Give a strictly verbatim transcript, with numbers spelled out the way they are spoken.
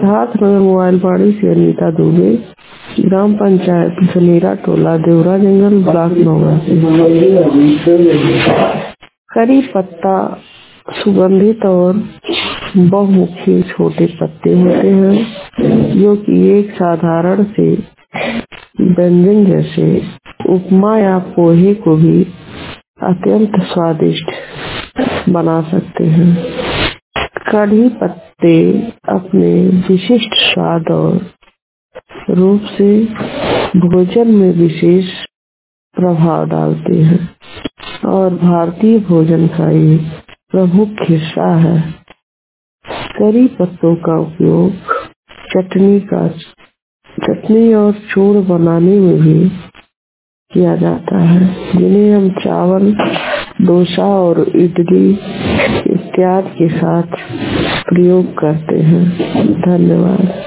हाथनगर mobile Vani से अनीता दुबे, ग्राम पंचायत सनेरा टोला, देवरा जंगल, ब्लॉक नौगा। करी पत्ता सुगंधित और बहुमुखी छोटे पत्ते होते हैं जो कि एक साधारण से व्यंजन जैसे उपमा या पोहे को भी अत्यंत स्वादिष्ट बना सकते हैं। कढ़ी पत्ते अपने विशिष्ट स्वाद और रूप से भोजन में विशेष प्रभाव डालते हैं और भारतीय भोजन का एक प्रमुख हिस्सा है। करी पत्तों का उपयोग चटनी का चटनी और चूर्ण बनाने में भी किया जाता है, जिन्हें हम चावल, डोसा और इडली इत्यादि के साथ प्रयोग करते हैं। धन्यवाद।